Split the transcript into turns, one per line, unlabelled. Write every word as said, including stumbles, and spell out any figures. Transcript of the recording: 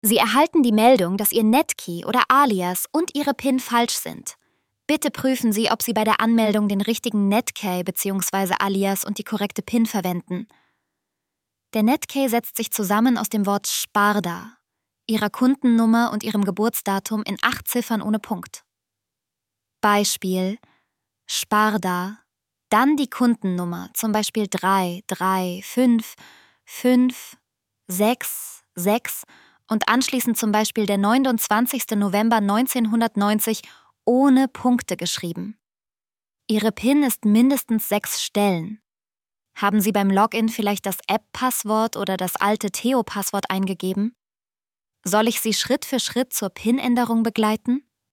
Sie erhalten die Meldung, dass Ihr Netkey oder Alias und Ihre PIN falsch sind. Bitte prüfen Sie, ob Sie bei der Anmeldung den richtigen Netkey bzw. Alias und die korrekte PIN verwenden. Der Netkey setzt sich zusammen aus dem Wort Sparda, Ihrer Kundennummer und Ihrem Geburtsdatum in acht Ziffern ohne Punkt. Beispiel: Sparda, dann die Kundennummer, zum Beispiel drei drei fünf fünf sechs sechs und anschließend zum Beispiel der neunundzwanzigster November neunzehnhundertneunzig ohne Punkte geschrieben. Ihre PIN ist mindestens sechs Stellen. Haben Sie beim Login vielleicht das App-Passwort oder das alte Theo-Passwort eingegeben? Soll ich Sie Schritt für Schritt zur PIN-Änderung begleiten?